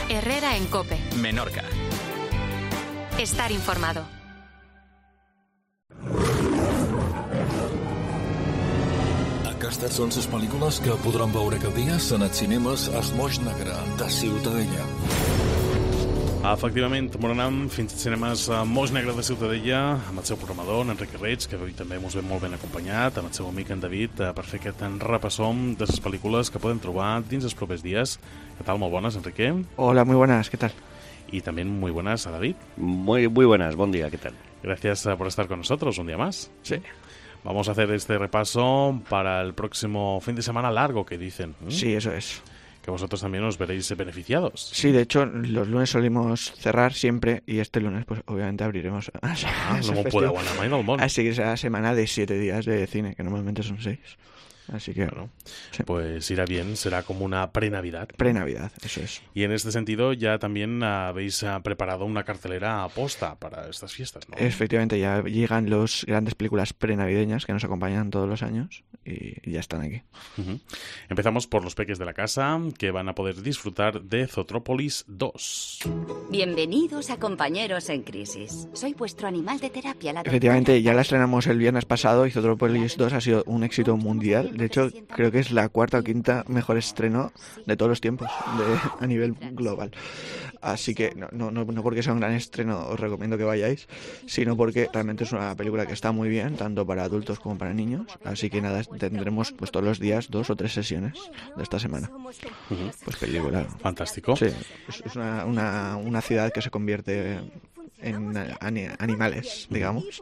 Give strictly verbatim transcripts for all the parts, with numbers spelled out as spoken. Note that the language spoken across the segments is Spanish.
Herrera en COPE. Menorca. Estar informado. Aquestes són les pel·lícules que podran veure aquest dia en els cinemes El Moix Negre, de Ciutadella. Efectivament, tornarem fins als cinemes Moix Negre de Ciutadella amb el seu programador, en Enrique Reig, que avui també ens ve molt ben acompanyat, amb el seu amic en David, per fer aquest repassón de les pel·lícules que podem trobar dins els propers dies. ¿Qué tal? Muy buenas, Enrique. Hola, muy buenas, ¿qué tal? Y también muy buenas a David. Muy, muy buenas, buen día, ¿qué tal? Gracias por estar con nosotros un día más. Sí. Vamos a hacer este repaso para el próximo fin de semana largo que dicen. ¿eh? Sí, eso es. Que vosotros también os veréis beneficiados. Sí, de hecho, los lunes solimos cerrar siempre y este lunes, pues obviamente abriremos. Ah, no me puede aguantar más, no, Así que será semana de siete días de cine, que normalmente son seis. Así que, claro, sí. Pues irá bien, será como una pre-Navidad. Pre-Navidad, eso es. Y en este sentido ya también habéis uh, preparado una cartelera aposta para estas fiestas, ¿no? Efectivamente, ya llegan las grandes películas pre-navideñas que nos acompañan todos los años y ya están aquí. Uh-huh. Empezamos por los peques de la casa, que van a poder disfrutar de Zootropolis dos. Bienvenidos a Compañeros en Crisis. Soy vuestro animal de terapia. La Efectivamente, ya la estrenamos el viernes pasado y Zootropolis dos ha sido un éxito mundial. De hecho, creo que es la cuarta o quinta mejor estreno de todos los tiempos de, a nivel global. Así que no, no, no porque sea un gran estreno os recomiendo que vayáis, sino porque realmente es una película que está muy bien, tanto para adultos como para niños. Así que nada, tendremos pues todos los días dos o tres sesiones de esta semana. Uh-huh. Pues película. Fantástico. Sí, es, es una, una, una ciudad que se convierte en ani- animales, digamos.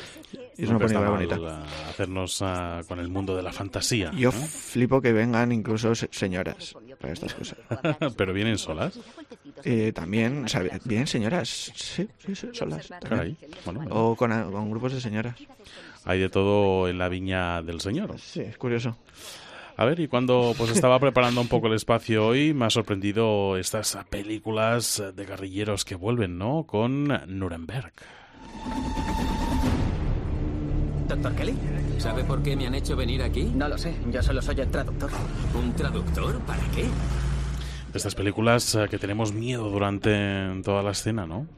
Y es una película bonita. Hacernos uh, con el mundo de la fantasía. Yo ¿eh? flipo que vengan incluso señoras para estas cosas. ¿Pero vienen solas? Eh, también, o sea, vienen señoras, sí, sí, sí solas. Caray. Bueno, bueno. O con, con grupos de señoras. Hay de todo en la viña del señor. Sí, es curioso. A ver, y cuando pues estaba preparando un poco el espacio hoy, me ha sorprendido estas películas de guerrilleros que vuelven, ¿no? Con Nuremberg. ¿Doctor Kelly? ¿Sabe por qué me han hecho venir aquí? No lo sé, yo solo soy el traductor. ¿Un traductor? ¿Para qué? De estas películas que tenemos miedo durante toda la escena, ¿no?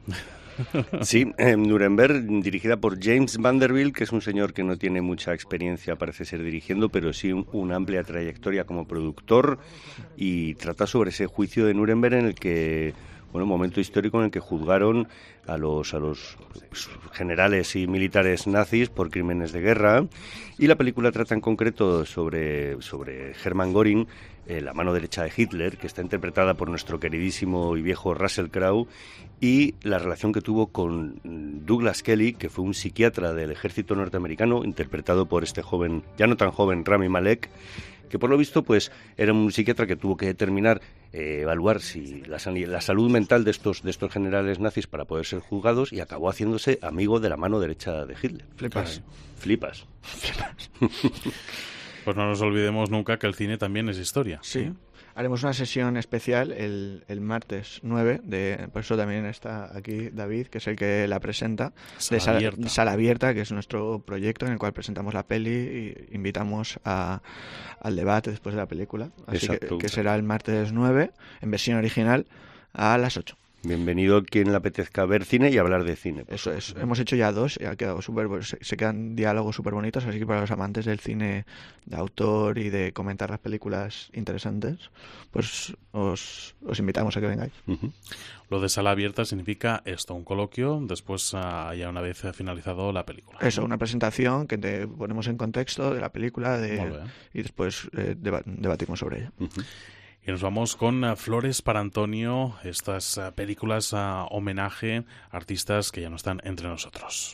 Sí, eh, Nuremberg, dirigida por James Vanderbilt, que es un señor que no tiene mucha experiencia, parece ser, dirigiendo, pero sí un, una amplia trayectoria como productor, y trata sobre ese juicio de Nuremberg en el que, bueno, un momento histórico en el que juzgaron a los, a los pues, generales y militares nazis por crímenes de guerra, y la película trata en concreto sobre, sobre Hermann Göring, eh, la mano derecha de Hitler, que está interpretada por nuestro queridísimo y viejo Russell Crowe, y la relación que tuvo con Douglas Kelly, que fue un psiquiatra del ejército norteamericano, interpretado por este joven, ya no tan joven, Rami Malek, que por lo visto pues era un psiquiatra que tuvo que determinar, eh, evaluar si la, la salud mental de estos, de estos generales nazis para poder ser juzgados, y acabó haciéndose amigo de la mano derecha de Hitler. Flipas. Flipas. Flipas. Pues no nos olvidemos nunca que el cine también es historia. Sí. Haremos una sesión especial el, el martes nueve, de, por eso también está aquí David, que es el que la presenta, Sala de Sala Abierta. Sala Abierta, que es nuestro proyecto en el cual presentamos la peli y invitamos a, al debate después de la película. Así que, que será el martes nueve, en versión original, a las ocho. Bienvenido a quien le apetezca ver cine y hablar de cine. Eso es. Hemos hecho ya dos y ha quedado súper, se, se quedan diálogos súper bonitos, así que para los amantes del cine de autor y de comentar las películas interesantes, pues os, os invitamos a que vengáis. Uh-huh. Lo de Sala Abierta significa esto, un coloquio, después uh, ya una vez finalizado la película. Eso, una presentación que te ponemos en contexto de la película de, y después eh, deba, debatimos sobre ella. Uh-huh. Y nos vamos con uh, Flores para Antonio, estas uh, películas uh, homenaje a artistas que ya no están entre nosotros.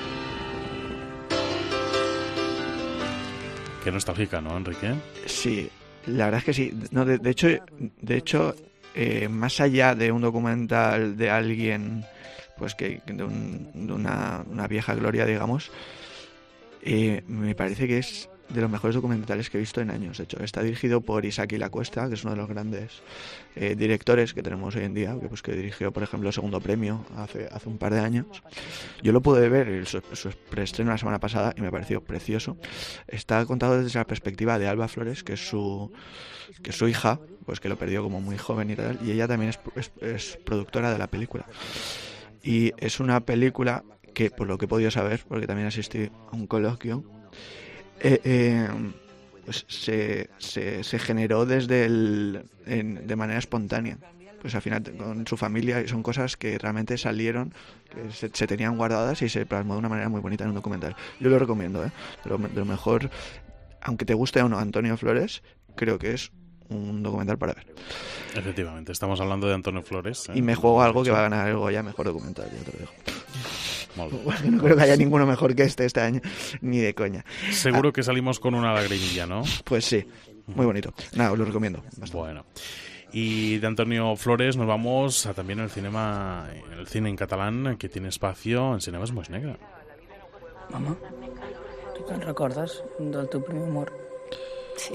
Qué nostálgica, ¿no, Enrique? Sí, la verdad es que sí. No, de, de hecho, de hecho eh, más allá de un documental de alguien, pues que de, un, de una, una vieja gloria, digamos, eh, me parece que es de los mejores documentales que he visto en años. De hecho, está dirigido por Isaki Lacuesta, que es uno de los grandes eh, directores que tenemos hoy en día, que, pues, que dirigió, por ejemplo, el Segundo Premio hace, hace un par de años. Yo lo pude ver en su, su preestreno la semana pasada y me pareció precioso. Está contado desde la perspectiva de Alba Flores, que es su, que es su hija, pues que lo perdió como muy joven y tal, y ella también es, es, es productora de la película. Y es una película que, por lo que he podido saber, porque también asistí a un coloquio, eh, eh, pues se, se, se generó desde el, en, de manera espontánea. Pues al final con su familia, y son cosas que realmente salieron, que se, se tenían guardadas y se plasmó de una manera muy bonita en un documental. Yo lo recomiendo, ¿eh? De lo, de lo mejor, aunque te guste o no Antonio Flores, creo que es un documental para ver. Efectivamente, estamos hablando de Antonio Flores. ¿eh? Y me juego algo que va a ganar el Goya mejor documental, ya te lo digo. Bueno, no creo que haya ninguno mejor que este este año, ni de coña. Seguro ah, que salimos con una lagrimilla, ¿no? Pues sí, muy bonito. Nada, os lo recomiendo. Bastante. Bueno. Y de Antonio Flores nos vamos a también el cinema, el cine en catalán, que tiene espacio en Cinemes Moix Negre. Mama, tu te'n recordes del teu primer amor? Sí.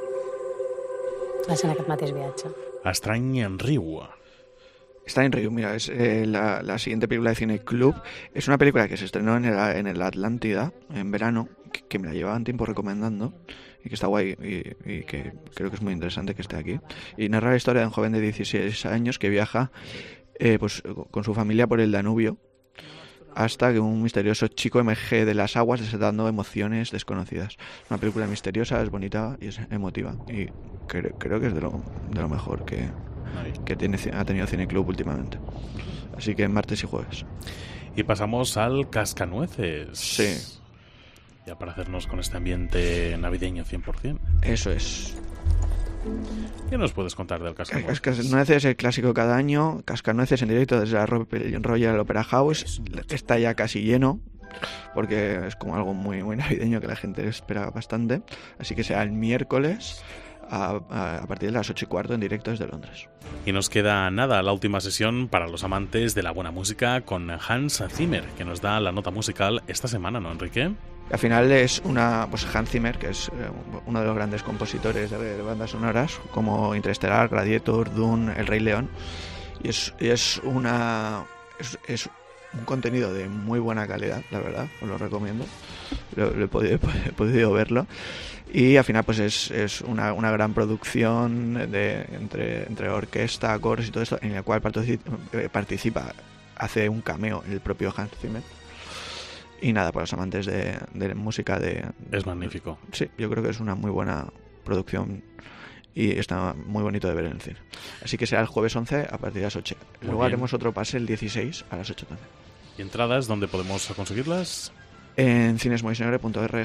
Va ser en aquest mateix viatge. Estrany en Riu. Está en Río, mira, es eh, la, la siguiente película de Cine Club. Es una película que se estrenó en el, en el Atlántida en verano, que, que me la llevaban tiempo recomendando y que está guay y, y que creo que es muy interesante que esté aquí. Y narra la historia de un joven de dieciséis años que viaja eh, pues, con su familia por el Danubio hasta que un misterioso chico emerge de las aguas desatando emociones desconocidas. Una película misteriosa, es bonita y es emotiva y creo, creo que es de lo, de lo mejor que... que tiene, ha tenido Cine Club últimamente. Así que martes y jueves. Y pasamos al Cascanueces. Sí. Ya para hacernos con este ambiente navideño cien por ciento. Eso es. ¿Qué nos puedes contar del Cascanueces? Cascanueces es el clásico cada año. Cascanueces en directo desde la Royal Opera House. Está ya casi lleno, porque es como algo muy, muy navideño que la gente espera bastante. Así que será el miércoles A, a, a partir de las ocho y cuarto en directo desde Londres. Y nos queda nada, la última sesión para los amantes de la buena música con Hans Zimmer, que nos da la nota musical esta semana, ¿no, Enrique? Al final es una, pues Hans Zimmer, que es eh, uno de los grandes compositores de, de bandas sonoras, como Interestelar, Gladiator, Dune, El Rey León, y es, y es una es, es un contenido de muy buena calidad, la verdad, os lo recomiendo. Lo, lo he, podido, he podido verlo. Y al final pues es, es una, una gran producción de, entre, entre orquesta, coros y todo esto, en la cual participa, participa, hace un cameo el propio Hans Zimmer. Y nada, para los amantes de, de música de... Es magnífico. Sí, yo creo que es una muy buena producción y está muy bonito de ver en el cine. Así que será el jueves once a partir de las ocho. Muy Luego bien. haremos otro pase el dieciséis a las ocho también. ¿Y entradas dónde podemos conseguirlas? En cinesmoixnegre punto org,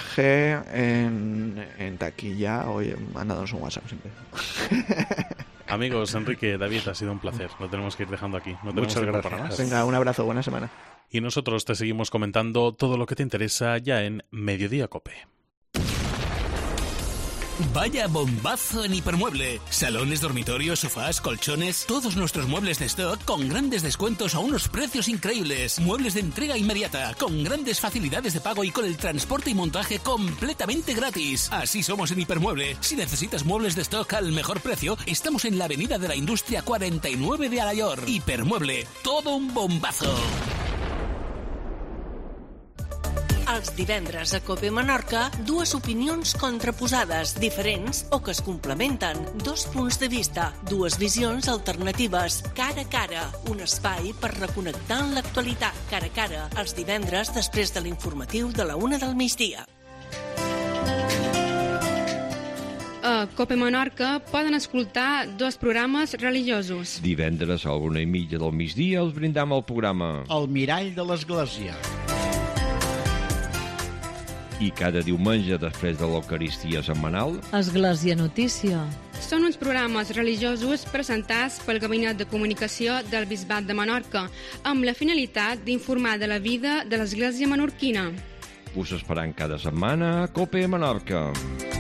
en, en taquilla, o mandándonos un WhatsApp siempre. Amigos, Enrique, David, ha sido un placer. Lo tenemos que ir dejando aquí. No tenemos Muchas tiempo gracias. para más. Venga, un abrazo, buena semana. Y nosotros te seguimos comentando todo lo que te interesa ya en Mediodía Cope. Vaya bombazo en Hipermueble. Salones, dormitorios, sofás, colchones, todos nuestros muebles de stock con grandes descuentos a unos precios increíbles. Muebles de entrega inmediata, con grandes facilidades de pago y con el transporte y montaje completamente gratis. Así somos en Hipermueble. Si necesitas muebles de stock al mejor precio, estamos en la Avenida de la Industria cuarenta y nueve de Alayor. Hipermueble, todo un bombazo. Els divendres a Cope Menorca, dues opinions contraposades, diferents o que es complementen. Dos punts de vista, dues visions alternatives. Cara a cara, un espai per reconnectar en l'actualitat. Cara a cara, els divendres després de l'informatiu de la una del migdia. A Cope Menorca poden escoltar dos programes religiosos. Divendres a la una i mitja del migdia us brindam el programa El mirall de l'Església. I cada diumenge, després de l'Eucaristia setmanal, Església Notícia. Són uns programes religiosos presentats pel Gabinet de Comunicació del Bisbat de Menorca, amb la finalitat d'informar de la vida de l'Església menorquina. us esperant cada setmana a Cope Menorca.